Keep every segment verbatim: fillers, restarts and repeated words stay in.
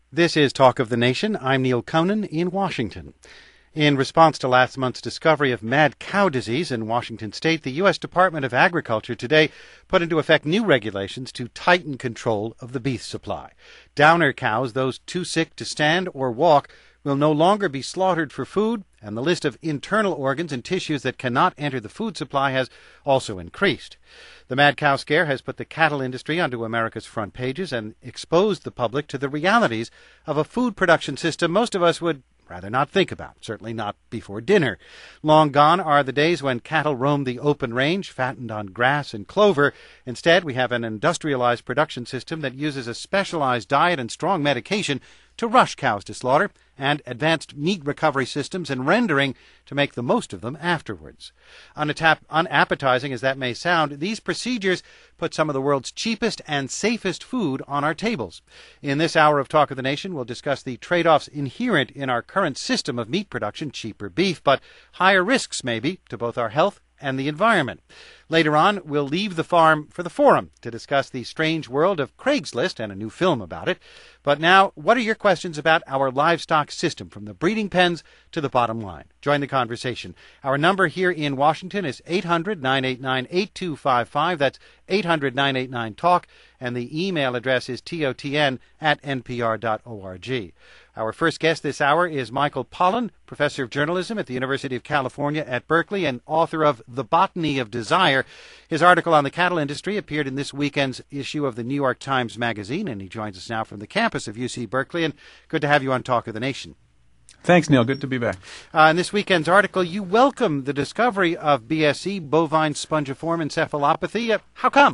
This is Talk of the Nation. I'm Neil Conan in Washington. In response to last month's discovery of mad cow disease in Washington state, the U S Department of Agriculture today put into effect new regulations to tighten control of the beef supply. Downer cows, those too sick to stand or walk, will no longer be slaughtered for food, and the list of internal organs and tissues that cannot enter the food supply has also increased. The mad cow scare has put the cattle industry onto America's front pages and exposed the public to the realities of a food production system most of us would rather not think about, certainly not before dinner. Long gone are the days when cattle roamed the open range, fattened on grass and clover. Instead, we have an industrialized production system that uses a specialized diet and strong medication to rush cows to slaughter, and advanced meat recovery systems and rendering to make the most of them afterwards. Unatap- unappetizing as that may sound, these procedures put some of the world's cheapest and safest food on our tables. In this hour of Talk of the Nation, we'll discuss the trade-offs inherent in our current system of meat production, cheaper beef, but higher risks maybe to both our health and the environment. Later on, we'll leave the farm for the forum to discuss the strange world of Craigslist and a new film about it. But now, what are your questions about our livestock system, from the breeding pens to the bottom line? Join the conversation. Our number here in Washington is eight hundred, nine eight nine, eight two five five. That's eight hundred, nine eight nine, talk. And the email address is totn at npr dot org. Our first guest this hour is Michael Pollan, professor of journalism at the University of California at Berkeley and author of The Botany of Desire. His article on the cattle industry appeared in this weekend's issue of the New York Times Magazine, and he joins us now from the campus of U C Berkeley. And good to have you on Talk of the Nation. Thanks, Neil. Good to be back. Uh, in this weekend's article, you welcome the discovery of B S E, bovine spongiform encephalopathy. Uh, how come?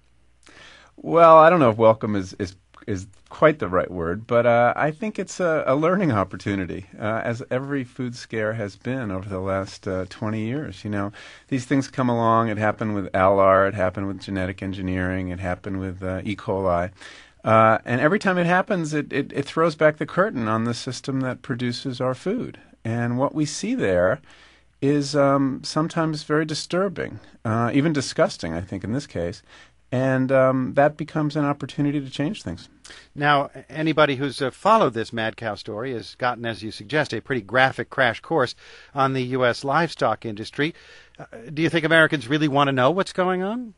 Well, I don't know if welcome is is, is quite the right word, but uh, I think it's a, a learning opportunity, uh, as every food scare has been over the last uh, twenty years. You know, these things come along. It happened with L R. It happened with genetic engineering. It happened with uh, E. coli. Uh, and every time it happens, it, it, it throws back the curtain on the system that produces our food. And what we see there is um, sometimes very disturbing, uh, even disgusting, I think, in this case. And um, that becomes an opportunity to change things. Now, anybody who's uh, followed this mad cow story has gotten, as you suggest, a pretty graphic crash course on the U S livestock industry. Uh, do you think Americans really want to know what's going on?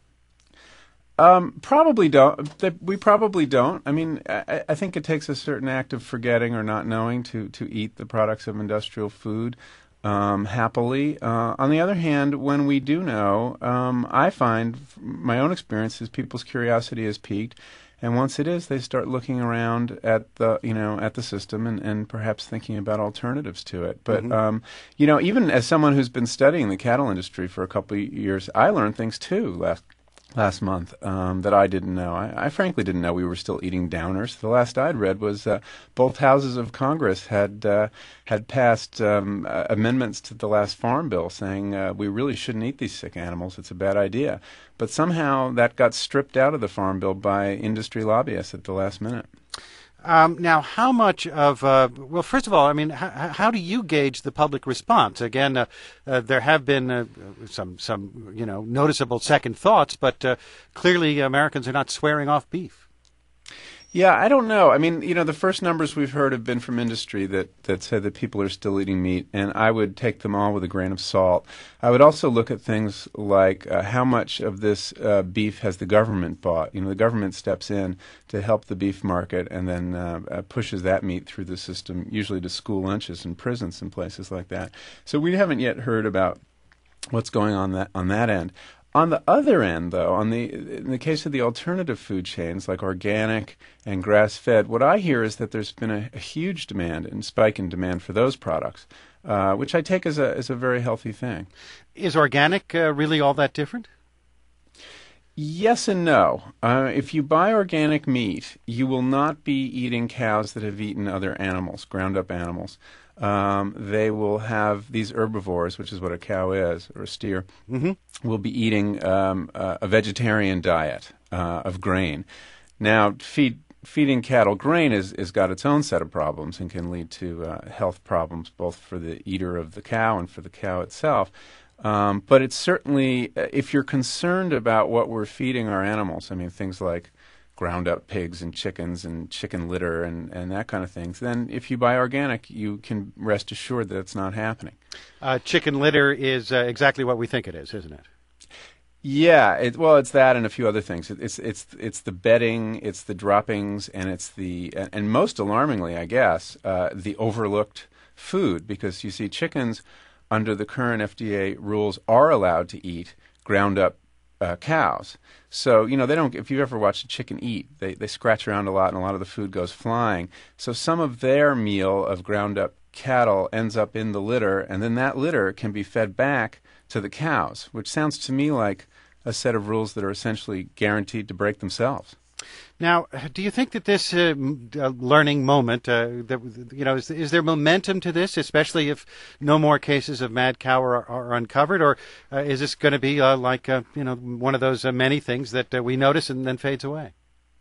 Um, probably don't. We probably don't. I mean, I, I think it takes a certain act of forgetting or not knowing to, to eat the products of industrial food um, happily. Uh, on the other hand, when we do know, um, I find my own experience is people's curiosity is piqued, and once it is, they start looking around at the you know at the system and, and perhaps thinking about alternatives to it. But Mm-hmm. um, you know, even as someone who's been studying the cattle industry for a couple of years, I learned things too last. last month um, that I didn't know. I, I frankly didn't know we were still eating downers. The last I'd read was uh, both houses of Congress had uh, had passed um, uh, amendments to the last farm bill saying uh, we really shouldn't eat these sick animals. It's a bad idea. But somehow that got stripped out of the farm bill by industry lobbyists at the last minute. Um, now, how much of, uh, well, first of all, I mean, how, how do you gauge the public response? Again, uh, uh, there have been uh, some, some, you know, noticeable second thoughts, but uh, clearly Americans are not swearing off beef. Yeah, I don't know. I mean, you know, the first numbers we've heard have been from industry that, that said that people are still eating meat, and I would take them all with a grain of salt. I would also look at things like uh, how much of this uh, beef has the government bought. You know, the government steps in to help the beef market and then uh, uh, pushes that meat through the system, usually to school lunches and prisons and places like that. So we haven't yet heard about what's going on that on that end. On the other end, though, on the in the case of the alternative food chains like organic and grass-fed, what I hear is that there's been a, a huge demand and spike in demand for those products, uh, which I take as a as a very healthy thing. Is organic uh, really all that different? Yes and no. Uh, if you buy organic meat, you will not be eating cows that have eaten other animals, ground-up animals. Um, they will have these herbivores, which is what a cow is, or a steer, Mm-hmm. will be eating um, uh, a vegetarian diet uh, of grain. Now, feed, feeding cattle grain is, is got its own set of problems and can lead to uh, health problems both for the eater of the cow and for the cow itself. Um, but it's certainly, uh, if you're concerned about what we're feeding our animals, I mean, things like ground up pigs and chickens and chicken litter and, and that kind of things, then if you buy organic, you can rest assured that it's not happening. Uh, chicken litter is uh, exactly what we think it is, isn't it? Yeah, it, well, it's that and a few other things. It, it's it's it's the bedding, it's the droppings, and it's the and, and most alarmingly, I guess, uh, the overlooked food, because you see, chickens under the current F D A rules are allowed to eat ground up uh, cows. So you know they don't. If you ever watch a chicken eat, they they scratch around a lot, and a lot of the food goes flying. So some of their meal of ground up cattle ends up in the litter, and then that litter can be fed back to the cows, which sounds to me like a set of rules that are essentially guaranteed to break themselves. Now, do you think that this uh, uh, learning moment, uh, that, you know, is, is there momentum to this, especially if no more cases of mad cow are, are uncovered, or uh, is this going to be uh, like, uh, you know, one of those uh, many things that uh, we notice and then fades away?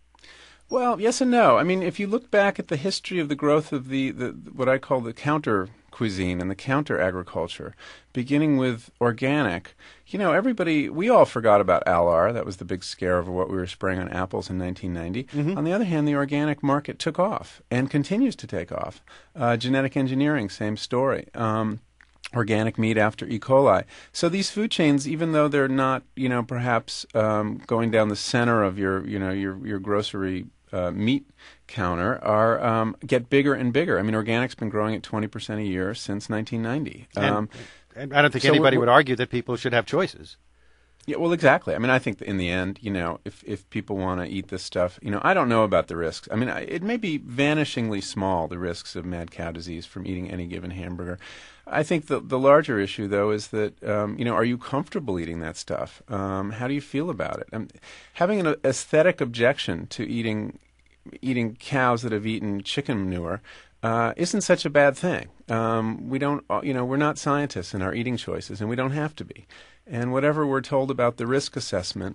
Well, yes and no. I mean, if you look back at the history of the growth of the, the what I call the counter cuisine and the counter agriculture, beginning with organic, you know, everybody, we all forgot about Alar. That was the big scare over what we were spraying on apples in nineteen ninety. Mm-hmm. On the other hand, the organic market took off and continues to take off. Uh, genetic engineering, same story. Um, organic meat after E. coli. So these food chains, even though they're not, you know, perhaps um, going down the center of your, you know, your your grocery uh, meat counter, are um, get bigger and bigger. I mean, organic's been growing at twenty percent a year since nineteen ninety. Um, and, and I don't think so anybody we're, would argue that people should have choices. Yeah, well, exactly. I mean, I think that in the end, you know, if if people want to eat this stuff, you know, I don't know about the risks. I mean, I, it may be vanishingly small, the risks of mad cow disease from eating any given hamburger. I think the the larger issue, though, is that, um, you know, are you comfortable eating that stuff? Um, how do you feel about it? Um, having an aesthetic objection to eating eating cows that have eaten chicken manure uh, isn't such a bad thing. Um, we don't, you know, we're not scientists in our eating choices, and we don't have to be. And whatever we're told about the risk assessment,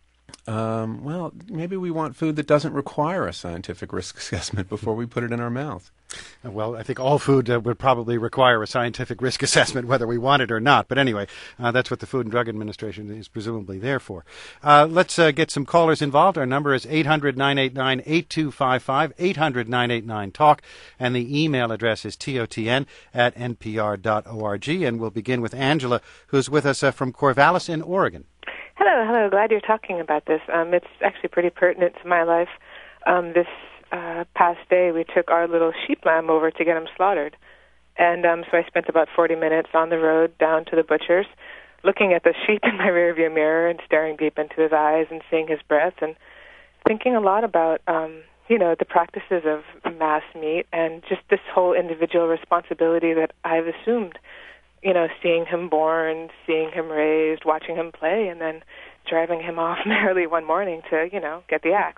um, well, maybe we want food that doesn't require a scientific risk assessment before we put it in our mouth. Well, I think all food uh, would probably require a scientific risk assessment, whether we want it or not. But anyway, uh, that's what the Food and Drug Administration is presumably there for. Uh, let's uh, get some callers involved. Our number is eight hundred nine eight nine eight two five five, eight hundred nine eight nine talk, and the email address is totn at n p r dot org. And we'll begin with Angela, who's with us uh, from Corvallis in Oregon. Hello, hello. Glad you're talking about this. Um, it's actually pretty pertinent to my life. Um, this uh, past day, we took our little sheep lamb over to get him slaughtered. And um, so I spent about forty minutes on the road down to the butcher's, looking at the sheep in my rearview mirror and staring deep into his eyes and seeing his breath and thinking a lot about, um, you know, the practices of mass meat and just this whole individual responsibility that I've assumed. You know, seeing him born, seeing him raised, watching him play, and then driving him off merrily one morning to, you know, get the axe.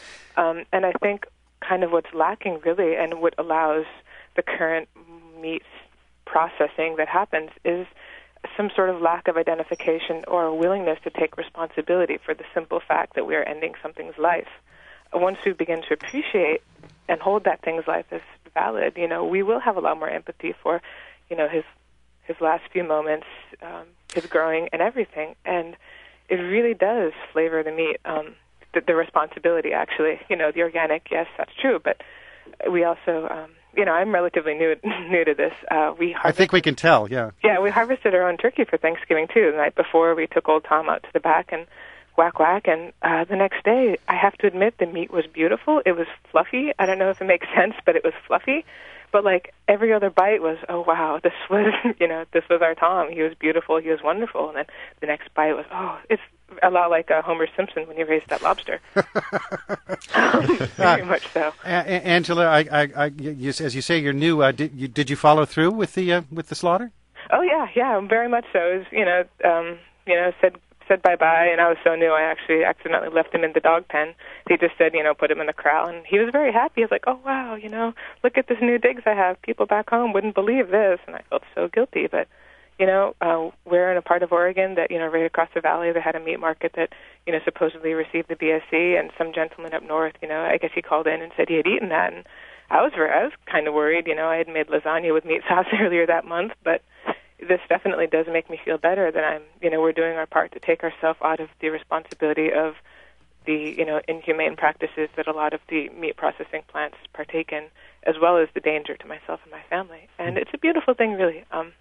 Um, and I think kind of what's lacking really and what allows the current meat processing that happens is some sort of lack of identification or a willingness to take responsibility for the simple fact that we are ending something's life. Once we begin to appreciate and hold that thing's life as valid, you know, we will have a lot more empathy for, you know, his his last few moments, um, his growing and everything. And it really does flavor the meat, um, the, the responsibility, actually. You know, the organic, yes, that's true, but we also, um, you know, I'm relatively new new to this. Uh, we I think we can tell, yeah. Yeah, we harvested our own turkey for Thanksgiving, too. The night before, we took old Tom out to the back and whack, whack, and uh, the next day, I have to admit, the meat was beautiful. It was fluffy. I don't know if it makes sense, but it was fluffy. But, like, every other bite was, oh, wow, this was, you know, this was our Tom. He was beautiful. He was wonderful. And then the next bite was, oh, it's a lot like uh, Homer Simpson when he raised that lobster. um, very much so. A- Angela, I, I, I, you, as you say, you're new. Uh, did, you, did you follow through with the uh, with the slaughter? Oh, yeah, yeah, very much so. It was, you know, um, you know, said said bye-bye, and I was so new, I actually accidentally left him in the dog pen. He just said, you know, put him in the corral, and he was very happy. He was like, oh, wow, you know, look at this new digs I have. People back home wouldn't believe this, and I felt so guilty. But, you know, uh, we're in a part of Oregon that, you know, right across the valley, they had a meat market that, you know, supposedly received the B S C, and some gentleman up north, you know, I guess he called in and said he had eaten that, and I was very, I was kind of worried. You know, I had made lasagna with meat sauce earlier that month, but this definitely does make me feel better that I'm, you know, we're doing our part to take ourselves out of the responsibility of the, you know, inhumane practices that a lot of the meat processing plants partake in, as well as the danger to myself and my family. And it's a beautiful thing, really. Um,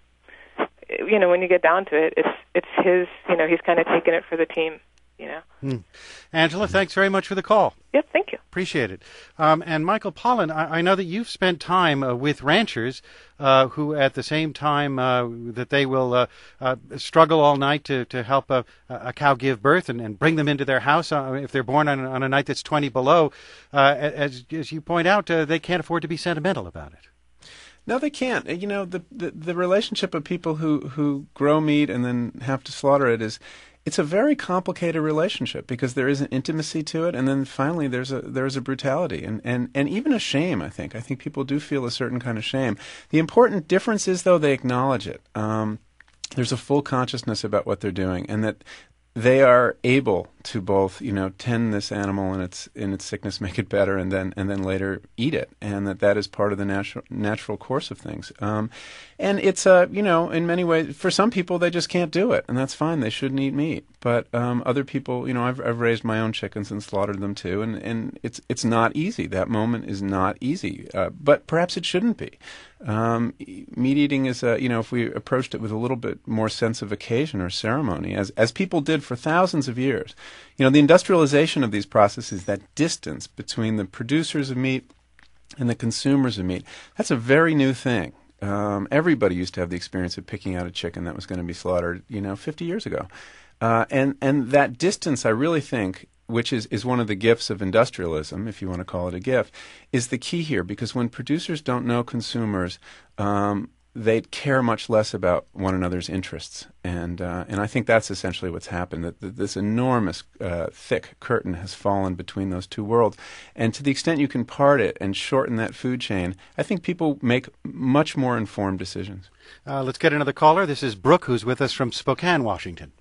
you know, when you get down to it, it's it's his, you know, he's kind of taking it for the team, you know. Mm. Angela, thanks very much for the call. Yep, thank you. Appreciate it. Um, and Michael Pollan, I, I know that you've spent time uh, with ranchers uh, who, at the same time uh, that they will uh, uh, struggle all night to, to help a, a cow give birth and, and bring them into their house uh, if they're born on, on a night that's twenty below, uh, as, as you point out, uh, they can't afford to be sentimental about it. No, they can't. You know, the, the the relationship of people who, who grow meat and then have to slaughter it is, it's a very complicated relationship because there is an intimacy to it, and then finally there's a there's a brutality and, and, and even a shame. I think I think people do feel a certain kind of shame. The important difference is, though, they acknowledge it. Um, there's a full consciousness about what they're doing, and that they are able to both, you know, tend this animal in its in its sickness, make it better, and then and then later eat it, and that that is part of the natural natural course of things. Um, and it's a, uh, you know, in many ways, for some people they just can't do it, and that's fine. They shouldn't eat meat. But um, other people, you know, I've I've raised my own chickens and slaughtered them too, and, and it's it's not easy. That moment is not easy. Uh, but perhaps it shouldn't be. Um, meat eating is a, you know, if we approached it with a little bit more sense of occasion or ceremony, as as people did for thousands of years. You know, the industrialization of these processes, that distance between the producers of meat and the consumers of meat, that's a very new thing. Um, everybody used to have the experience of picking out a chicken that was going to be slaughtered, you know, fifty years ago. Uh, and, and that distance, I really think, which is, is one of the gifts of industrialism, if you want to call it a gift, is the key here. Because when producers don't know consumers, um, they care much less about one another's interests. And uh, and I think that's essentially what's happened, that, that this enormous, uh, thick curtain has fallen between those two worlds. And to the extent you can part it and shorten that food chain, I think people make much more informed decisions. Uh, let's get another caller. This is Brooke, who's with us from Spokane, Washington.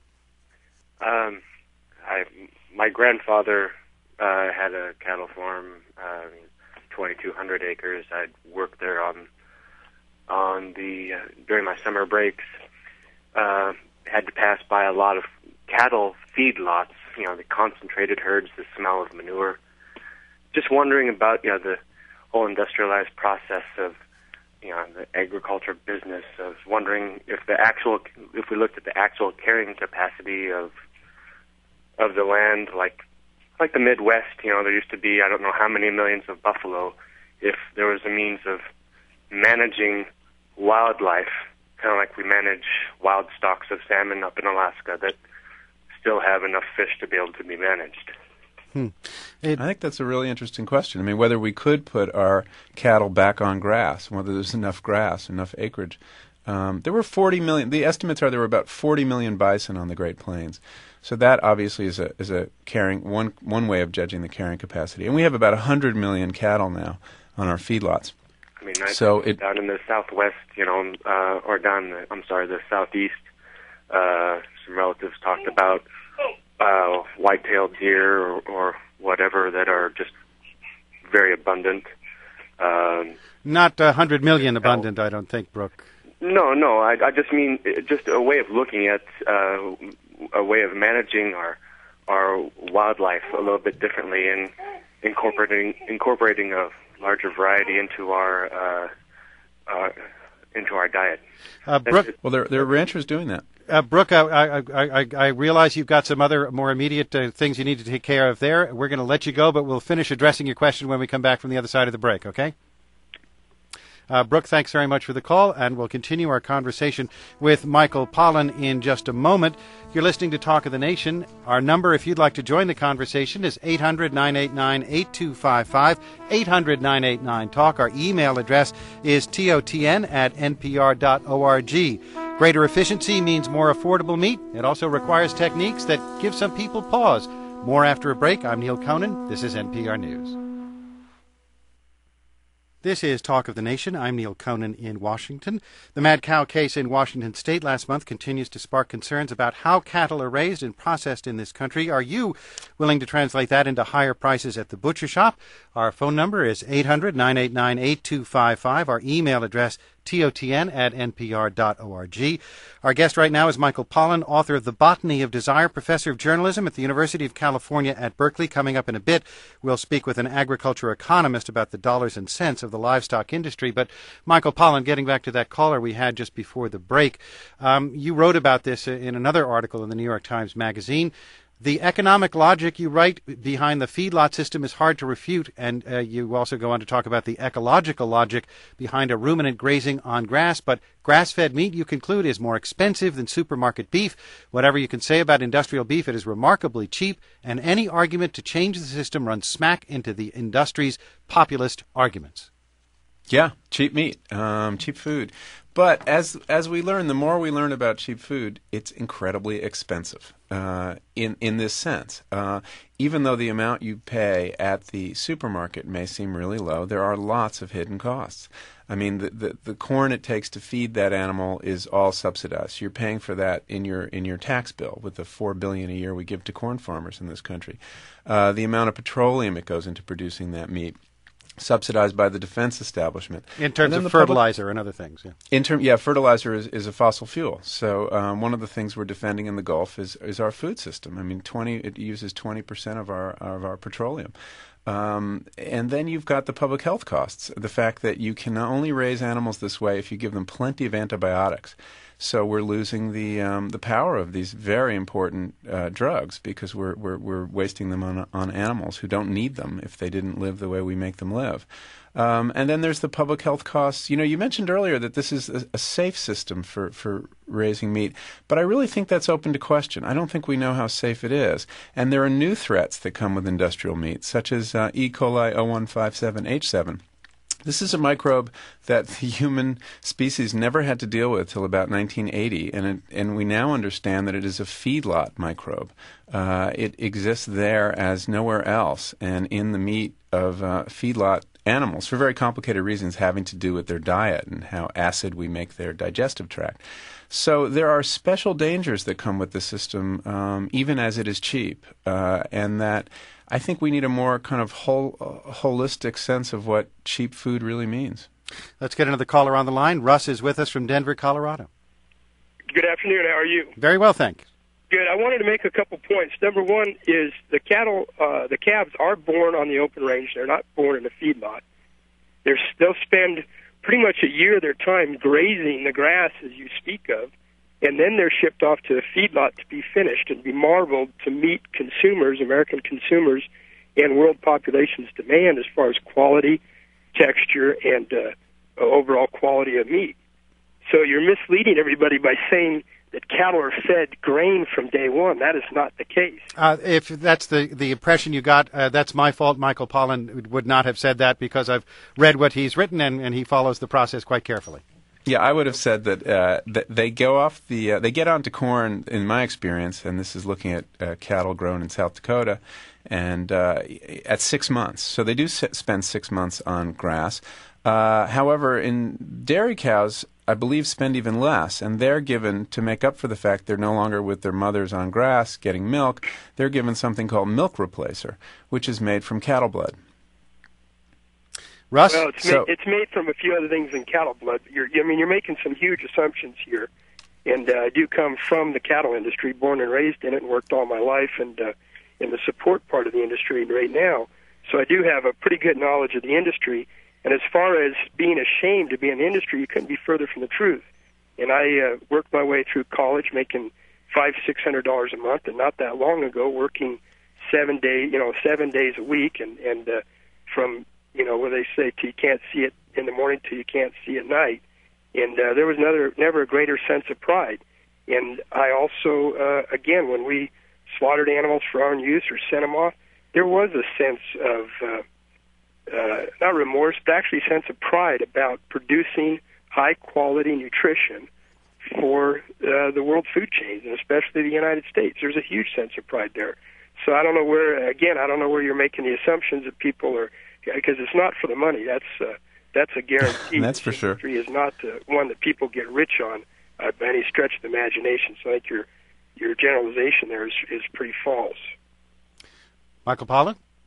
Um, I, my grandfather uh, had a cattle farm, uh, twenty-two hundred acres. I'd worked there on on the uh, during my summer breaks. Uh, had to pass by a lot of cattle feedlots. You know, the concentrated herds, the smell of manure. Just wondering about, you know, the whole industrialized process of, you know, the agriculture business. Of wondering if the actual, if we looked at the actual carrying capacity of of the land, like like the Midwest, you know, there used to be I don't know how many millions of buffalo. If there was a means of managing wildlife, kind of like we manage wild stocks of salmon up in Alaska that still have enough fish to be able to be managed. Hmm. It, I think that's a really interesting question. I mean, whether we could put our cattle back on grass, whether there's enough grass, enough acreage. Um, there were forty million. The estimates are there were about forty million bison on the Great Plains. So that obviously is a is a carrying one one way of judging the carrying capacity. And we have about one hundred million cattle now on our feedlots. I mean, I so it, down in the southwest, you know, uh, or down the, I'm sorry, the southeast, uh, some relatives talked about uh, white-tailed deer or, or whatever that are just very abundant. Um, Not one hundred million abundant, I don't think, Brooke. No, no, I, I just mean just a way of looking at, uh, a way of managing our our wildlife a little bit differently and incorporating incorporating a larger variety into our uh, uh, into our diet. Uh, Brooke, well, there there are ranchers doing that. Uh, Brooke, I, I, I, I realize you've got some other more immediate uh, things you need to take care of there. We're going to let you go, but we'll finish addressing your question when we come back from the other side of the break, okay? Uh, Brooke, thanks very much for the call, and we'll continue our conversation with Michael Pollan in just a moment. You're listening to Talk of the Nation. Our number, if you'd like to join the conversation, is eight hundred, nine eight nine, eight two five five, eight hundred, nine eight nine, talk. Our email address is totn at npr dot org. Greater efficiency means more affordable meat. It also requires techniques that give some people pause. More after a break. I'm Neil Conan. This is N P R News. This is Talk of the Nation. I'm Neil Conan in Washington. The mad cow case in Washington state last month continues to spark concerns about how cattle are raised and processed in this country. Are you willing to translate that into higher prices at the butcher shop? Our phone number is eight hundred, nine eight nine, eight two five five. Our email address, T O T N at N P R dot org. Our guest right now is Michael Pollan, author of The Botany of Desire, professor of journalism at the University of California at Berkeley. Coming up in a bit, we'll speak with an agriculture economist about the dollars and cents of the livestock industry. But Michael Pollan, getting back to that caller we had just before the break, um, you wrote about this in another article in the New York Times Magazine. The economic logic, you write, behind the feedlot system is hard to refute, and uh, you also go on to talk about the ecological logic behind a ruminant grazing on grass. But grass-fed meat, you conclude, is more expensive than supermarket beef. Whatever you can say about industrial beef, it is remarkably cheap, and any argument to change the system runs smack into the industry's populist arguments. Yeah, cheap meat, um, cheap food. But as as we learn, the more we learn about cheap food, it's incredibly expensive uh, in, in this sense. Uh, even though the amount you pay at the supermarket may seem really low, there are lots of hidden costs. I mean, the, the, the corn it takes to feed that animal is all subsidized. You're paying for that in your in your tax bill with the four billion dollars a year we give to corn farmers in this country. Uh, the amount of petroleum it goes into producing that meat, subsidized by the defense establishment. In terms of fertilizer public, and other things. Yeah, in term, yeah fertilizer is, is a fossil fuel. So um, one of the things we're defending in the Gulf is, is our food system. I mean, twenty it uses twenty percent of our, of our petroleum. Um, and then you've got the public health costs, the fact that you can only raise animals this way if you give them plenty of antibiotics. So we're losing the um, the power of these very important uh, drugs because we're, we're we're wasting them on on animals who don't need them if they didn't live the way we make them live. Um, and then there's the public health costs. You know, you mentioned earlier that this is a, a safe system for, for raising meat, but I really think that's open to question. I don't think we know how safe it is. And there are new threats that come with industrial meat, such as uh, E. coli oh one five seven H seven. This is a microbe that the human species never had to deal with till about nineteen eighty, and it, and we now understand that it is a feedlot microbe. Uh, it exists there as nowhere else, and in the meat of uh, feedlot animals for very complicated reasons having to do with their diet and how acid we make their digestive tract. So there are special dangers that come with the system, um, even as it is cheap, uh, and that I think we need a more kind of whole, uh, holistic sense of what cheap food really means. Let's get another caller on the line. Russ is with us from Denver, Colorado. Good afternoon. How are you? Very well, thanks. Good. I wanted to make a couple points. Number one is the cattle, uh, the calves are born on the open range. They're not born in a feedlot. They're, they'll spend pretty much a year of their time grazing the grass, as you speak of, and then they're shipped off to the feedlot to be finished and be marbled to meet consumers, American consumers, and world population's demand as far as quality, texture, and uh, overall quality of meat. So you're misleading everybody by saying that cattle are fed grain from day one. That is not the case. Uh, if that's the, the impression you got, uh, that's my fault. Michael Pollan would not have said that because I've read what he's written, and, and he follows the process quite carefully. Yeah, I would have said that, uh, that they go off the uh, they get onto corn, in my experience, and this is looking at uh, cattle grown in South Dakota, and uh, at six months. So they do s- spend six months on grass. Uh, however, in dairy cows, I believe spend even less, and they're given, to make up for the fact they're no longer with their mothers on grass getting milk, they're given something called milk replacer, which is made from cattle blood. Russ? Well, it's, so, made, it's made from a few other things than cattle blood. You're, I mean, you're making some huge assumptions here. And uh, I do come from the cattle industry, born and raised in it, and worked all my life and uh, in the support part of the industry right now. So I do have a pretty good knowledge of the industry. And as far as being ashamed to be in the industry, you couldn't be further from the truth. And I uh, worked my way through college, making five, six hundred dollars a month, and not that long ago, working seven days, you know, seven days a week, and and uh, from you know, where they say till you can't see it in the morning till you can't see at night. And uh, there was another, never a greater sense of pride. And I also, uh, again, when we slaughtered animals for our own use or sent them off, there was a sense of, uh, uh, not remorse, but actually a sense of pride about producing high-quality nutrition for uh, the world food chains, and especially the United States. There's a huge sense of pride there. So I don't know where, again, I don't know where you're making the assumptions that people are, because it's not for the money. That's uh, that's a guarantee. That's for sure. Industry is not uh, one that people get rich on uh, by any stretch of the imagination. So I think your your generalization there is is pretty false. Michael Pollan?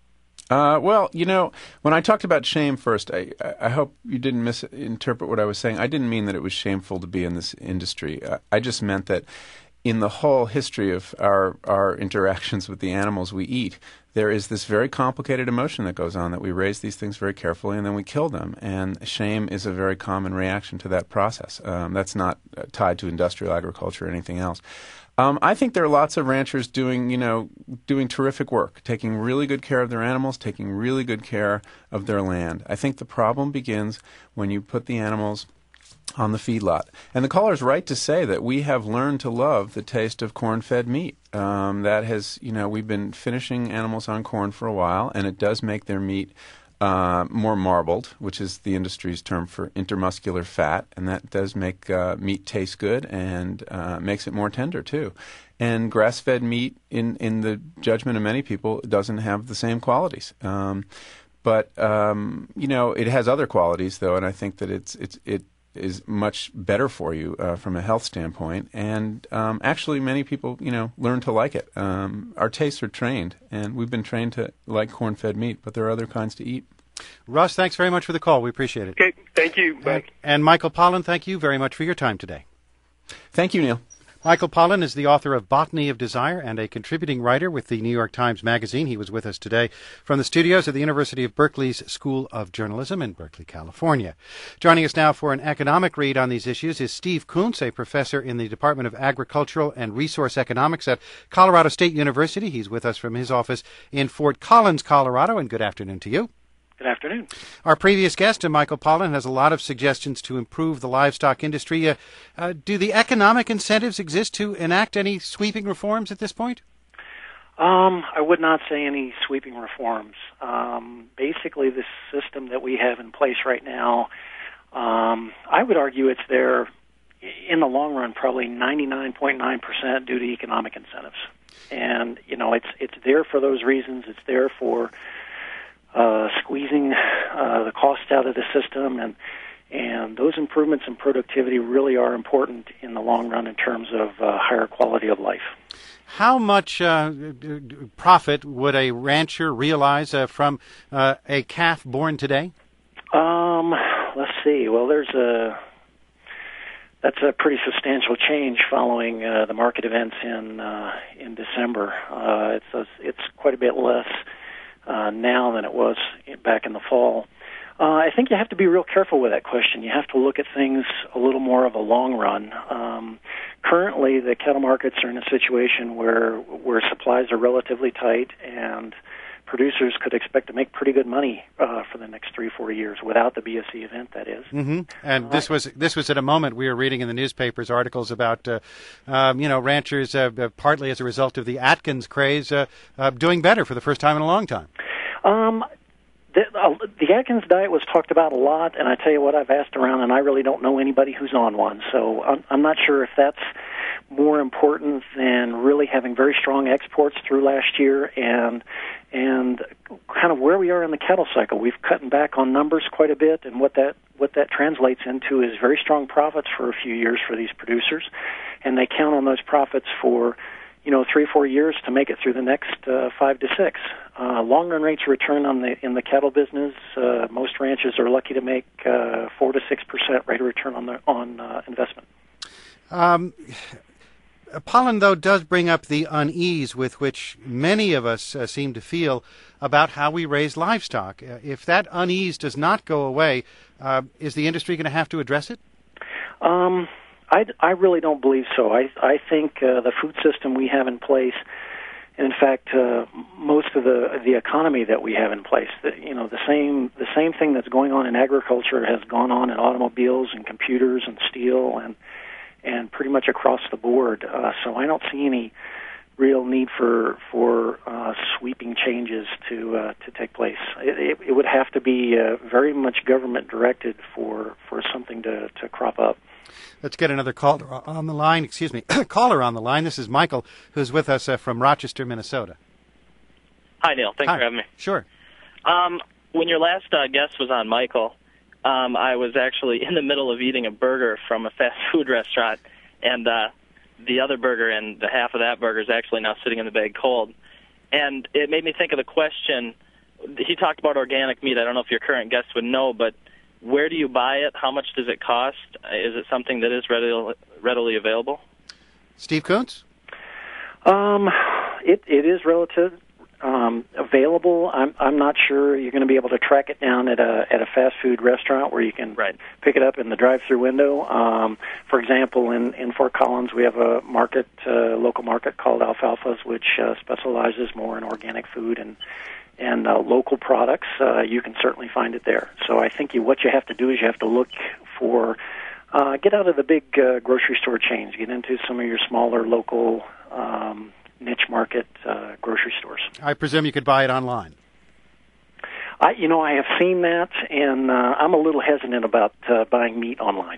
Uh, well, you know, when I talked about shame first, I, I hope you didn't misinterpret what I was saying. I didn't mean that it was shameful to be in this industry. Uh, I just meant that in the whole history of our, our interactions with the animals we eat, there is this very complicated emotion that goes on, that we raise these things very carefully and then we kill them. And shame is a very common reaction to that process. Um, that's not uh, tied to industrial agriculture or anything else. Um, I think there are lots of ranchers doing, you know, doing terrific work, taking really good care of their animals, taking really good care of their land. I think the problem begins when you put the animals on the feedlot. And the caller's right to say that we have learned to love the taste of corn-fed meat. Um, that has, you know, we've been finishing animals on corn for a while, and it does make their meat Uh, more marbled, which is the industry's term for intermuscular fat, and that does make uh, meat taste good and uh, makes it more tender too. And grass-fed meat, in, in the judgment of many people, doesn't have the same qualities. Um, but um, you know, it has other qualities though, and I think that it's it's it is much better for you uh, from a health standpoint. And um, actually, many people, you know, learn to like it. Um, our tastes are trained, and we've been trained to like corn-fed meat, but there are other kinds to eat. Russ, thanks very much for the call. We appreciate it. Okay, thank you. Bye. And, and Michael Pollan, thank you very much for your time today. Thank you, Neil. Michael Pollan is the author of Botany of Desire and a contributing writer with the New York Times Magazine. He was with us today from the studios of the University of Berkeley's School of Journalism in Berkeley, California. Joining us now for an economic read on these issues is Steve Kuntz, a professor in the Department of Agricultural and Resource Economics at Colorado State University. He's with us from his office in Fort Collins, Colorado, and good afternoon to you. Good afternoon. Our previous guest, Michael Pollan, has a lot of suggestions to improve the livestock industry. Uh, uh, do the economic incentives exist to enact any sweeping reforms at this point? Um, I would not say any sweeping reforms. Um, basically, the system that we have in place right now, um, I would argue it's there in the long run, probably ninety-nine point nine percent due to economic incentives. And, you know, it's it's there for those reasons. It's there for Uh, squeezing uh, the cost out of the system, and and those improvements in productivity really are important in the long run in terms of uh, higher quality of life. How much uh, profit would a rancher realize uh, from uh, a calf born today? Um, let's see. Well, there's a that's a pretty substantial change following uh, the market events in uh, in December. Uh, it's a, it's quite a bit less Uh, now than it was back in the fall. Uh, I think you have to be real careful with that question. You have to look at things a little more of a long run. Um, currently, the cattle markets are in a situation where where supplies are relatively tight, and producers could expect to make pretty good money uh, for the next three, four years without the B S E event, that is. Mm-hmm. And uh, this was this was at a moment we were reading in the newspapers articles about, uh, um, you know, ranchers, uh, partly as a result of the Atkins craze, uh, uh, doing better for the first time in a long time. Um, the, uh, the Atkins diet was talked about a lot, and I tell you what, I've asked around, and I really don't know anybody who's on one. So I'm, I'm not sure if that's more important than really having very strong exports through last year, and and kind of where we are in the cattle cycle. We've cut back on numbers quite a bit, and what that what that translates into is very strong profits for a few years for these producers, and they count on those profits for, you know, three, four years to make it through the next uh, five to six. Uh, long run rates of return on the in the cattle business, uh, most ranches are lucky to make uh, four to six percent rate of return on their on uh, investment. Um, Pollan, though, does bring up the unease with which many of us uh, seem to feel about how we raise livestock. Uh, if that unease does not go away, uh, is the industry going to have to address it? Um, I, I really don't believe so. I, I think uh, the food system we have in place, and in fact, uh, most of the the economy that we have in place, the, you know, the same the same thing that's going on in agriculture has gone on in automobiles and computers and steel and and pretty much across the board. Uh, so I don't see any real need for for uh, sweeping changes to uh, to take place. It, it, it would have to be uh, very much government directed for for something to, to crop up. Let's get another caller on the line. Excuse me, caller on the line. This is Michael, who's with us uh, from Rochester, Minnesota. Hi, Neil. Thanks Hi. for having me. Sure. Um, when your last uh, guest was on, Michael, um, I was actually in the middle of eating a burger from a fast food restaurant, and uh, the other burger and the half of that burger is actually now sitting in the bag cold. And it made me think of the question, he talked about organic meat. I don't know if your current guest would know, but where do you buy it? How much does it cost? Is it something that is readily, readily available? Steve Kuntz? Um, it, it is relative. Um, available. I'm I'm not sure you're going to be able to track it down at a at a fast food restaurant where you can right. pick it up in the drive-through window. Um, for example, in, in Fort Collins, we have a market, uh, local market called Alfalfa's, which uh, specializes more in organic food and and uh, local products. Uh, you can certainly find it there. So I think you, what you have to do is you have to look for uh, get out of the big uh, grocery store chains, get into some of your smaller local Um, niche market uh, grocery stores. I presume you could buy it online. I, you know, I have seen that, and uh, I'm a little hesitant about uh, buying meat online.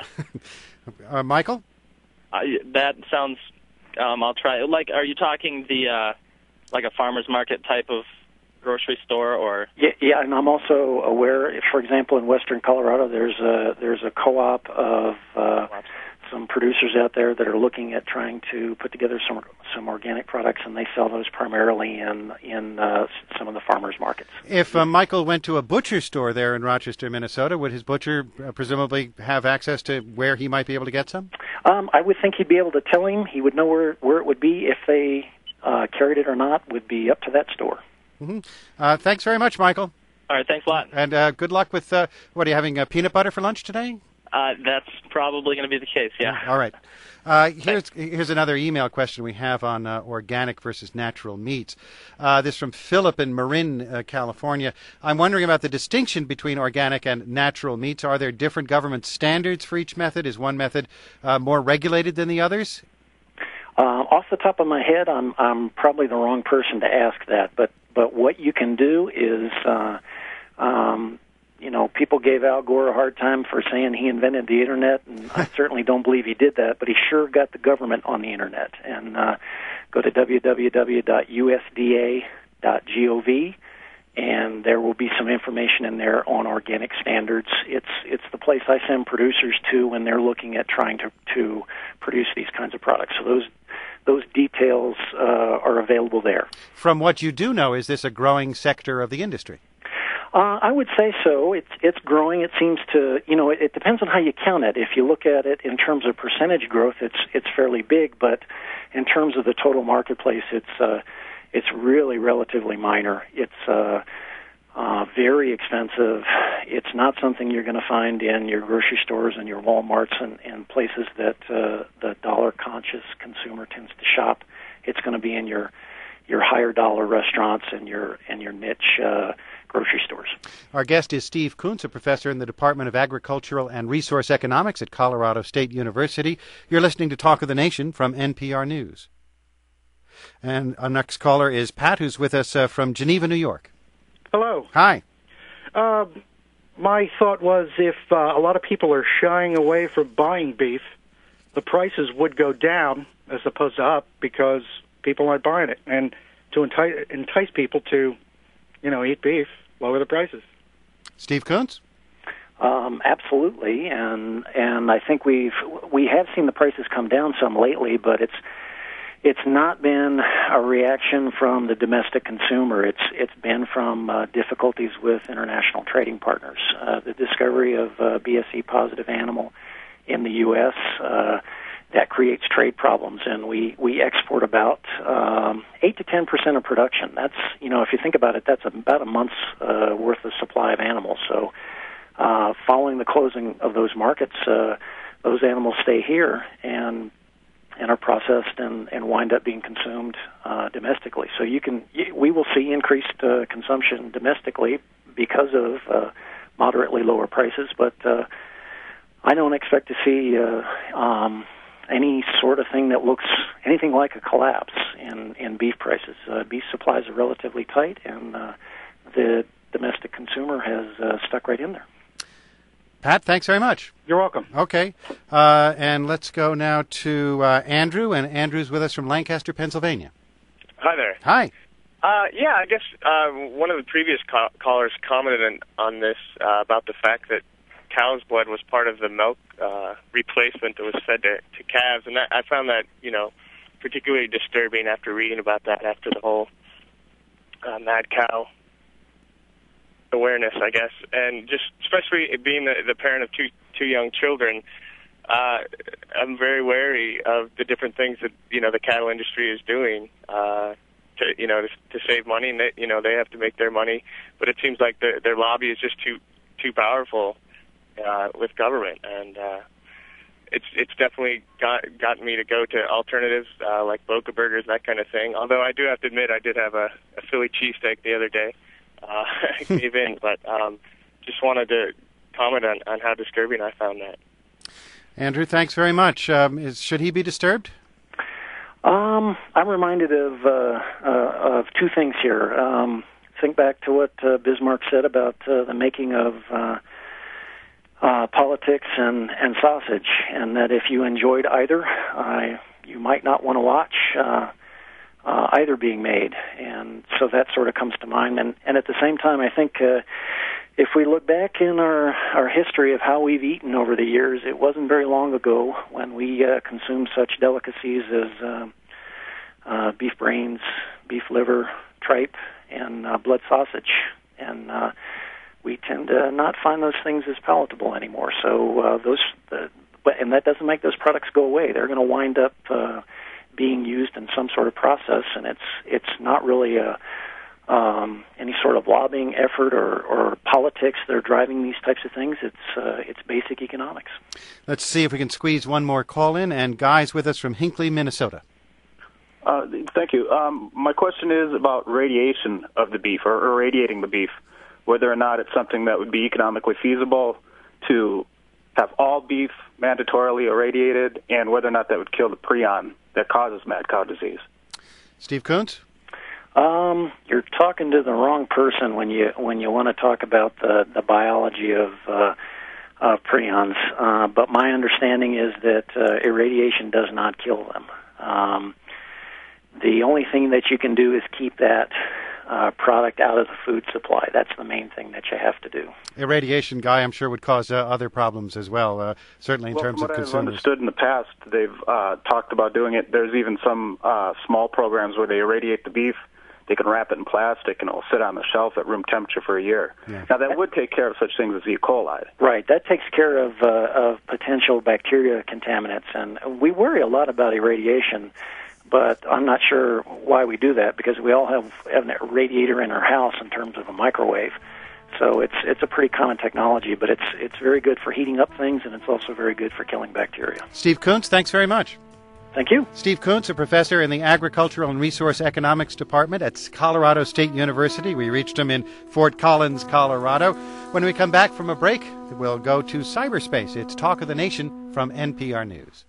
uh, Michael? Uh, that sounds. Um, I'll try. Like, are you talking the uh, like a farmer's market type of grocery store, or? Yeah, yeah, and I'm also aware. For example, in Western Colorado, there's a there's a co-op of uh, some producers out there that are looking at trying to put together some some organic products, and they sell those primarily in in uh, some of the farmers markets. If uh, Michael went to a butcher store there in Rochester, Minnesota, would his butcher uh, presumably have access to where he might be able to get some? Um, I would think he'd be able to tell him. He would know where where it would be if they uh, carried it or not. Would be up to that store. Mm-hmm. Uh, thanks very much, Michael. All right, thanks a lot. And uh, good luck with. Uh, what are you having? Uh, peanut butter for lunch today? Uh, that's probably going to be the case, yeah. All right. Uh, here's here's another email question we have on uh, organic versus natural meats. Uh, this from Philip in Marin, uh, California. I'm wondering about the distinction between organic and natural meats. Are there different government standards for each method? Is one method uh, more regulated than the others? Uh, off the top of my head, I'm I'm probably the wrong person to ask that. But but what you can do is. Uh, um, You know, people gave Al Gore a hard time for saying he invented the Internet, and I certainly don't believe he did that, but he sure got the government on the Internet. And uh, go to w w w dot u s d a dot gov, and there will be some information in there on organic standards. It's it's the place I send producers to when they're looking at trying to, to produce these kinds of products. So those those details uh, are available there. From what you do know, is this a growing sector of the industry? Uh, I would say so. It's it's growing. It seems to, you know, it, it depends on how you count it. If you look at it in terms of percentage growth, it's it's fairly big. But in terms of the total marketplace, it's uh, it's really relatively minor. It's uh, uh, very expensive. It's not something you're going to find in your grocery stores and your Walmarts and, and places that uh, the dollar-conscious consumer tends to shop. It's going to be in your your higher dollar restaurants and your and your niche uh, grocery stores. Our guest is Steve Kuntz, a professor in the Department of Agricultural and Resource Economics at Colorado State University. You're listening to Talk of the Nation from N P R News. And our next caller is Pat, who's with us uh, from Geneva, New York. Hello. Hi. Uh, my thought was if uh, a lot of people are shying away from buying beef, the prices would go down as opposed to up because people aren't buying it. And to entice, entice people to, you know, eat beef, lower the prices. Steve Kuntz? Um, absolutely, and and I think we've we have seen the prices come down some lately, but it's it's not been a reaction from the domestic consumer. It's it's been from uh, difficulties with international trading partners. Uh, the discovery of uh, B S E positive animal in the U S uh, that creates trade problems, and we, we export about um, eight to ten percent of production. That's, you know, if you think about it, that's about a month's uh, worth of supply of animals. So uh, following the closing of those markets, uh, those animals stay here and and are processed and, and wind up being consumed uh, domestically. So you can we will see increased uh, consumption domestically because of uh, moderately lower prices, but uh, I don't expect to see uh, um, any sort of thing that looks anything like a collapse in, in beef prices. Uh, beef supplies are relatively tight, and uh, the domestic consumer has uh, stuck right in there. Pat, thanks very much. You're welcome. Okay. Uh, and let's go now to uh, Andrew, and Andrew's with us from Lancaster, Pennsylvania. Hi there. Hi. Uh, yeah, I guess uh, one of the previous ca- callers commented on, on this uh, about the fact that cow's blood was part of the milk uh, replacement that was fed to, to calves, and that, I found that, you know, particularly disturbing after reading about that after the whole uh, mad cow awareness, I guess, and just especially being the, the parent of two two young children, uh, I'm very wary of the different things that you know the cattle industry is doing uh, to you know to, to save money, and they, you know they have to make their money, but it seems like the, their lobby is just too too powerful uh, with government, and uh, it's it's definitely got gotten me to go to alternatives uh, like Boca Burgers, that kind of thing. Although I do have to admit, I did have a, a Philly cheesesteak the other day. Uh, I gave in, but um, just wanted to comment on, on how disturbing I found that. Andrew, thanks very much. Um, is, should he be disturbed? Um, I'm reminded of uh, uh, of two things here. Um, think back to what uh, Bismarck said about uh, the making of uh, uh, politics and, and sausage, and that if you enjoyed either, uh, you might not want to watch uh, uh, either being made. And so that sort of comes to mind. And, and at the same time, I think uh, if we look back in our, our history of how we've eaten over the years, it wasn't very long ago when we uh, consumed such delicacies as uh, uh, beef brains, beef liver, tripe, and uh, blood sausage. And uh, we tend to not find those things as palatable anymore. So uh, those, uh, but and that doesn't make those products go away. They're going to wind up uh, being used in some sort of process, and it's it's not really a um, any sort of lobbying effort or, or politics that are driving these types of things. It's uh, it's basic economics. Let's see if we can squeeze one more call in. And Guy's with us from Hinckley, Minnesota. Uh, thank you. Um, my question is about radiation of the beef, or irradiating the beef, whether or not it's something that would be economically feasible to have all beef mandatorily irradiated, and whether or not that would kill the prion that causes mad cow disease. Steve Kuntz? Um, you're talking to the wrong person when you when you want to talk about the, the biology of uh, uh, prions. Uh, but my understanding is that uh, irradiation does not kill them. Um, the only thing that you can do is keep that uh, product out of the food supply. That's the main thing that you have to do. Irradiation, Guy, I'm sure would cause uh, other problems as well, uh, certainly in well, terms from of what consumers. I've understood in the past, they've uh, talked about doing it. There's even some uh, small programs where they irradiate the beef. They can wrap it in plastic, and it will sit on the shelf at room temperature for a year. Yeah. Now, that would take care of such things as E. coli. Right. That takes care of, uh, of potential bacteria contaminants. And we worry a lot about irradiation, but I'm not sure why we do that, because we all have, have a radiator in our house in terms of a microwave. So it's it's a pretty common technology, but it's it's very good for heating up things, and it's also very good for killing bacteria. Steve Kuntz, thanks very much. Thank you. Steve Kuntz, a professor in the Agricultural and Resource Economics Department at Colorado State University. We reached him in Fort Collins, Colorado. When we come back from a break, we'll go to cyberspace. It's Talk of the Nation from N P R News.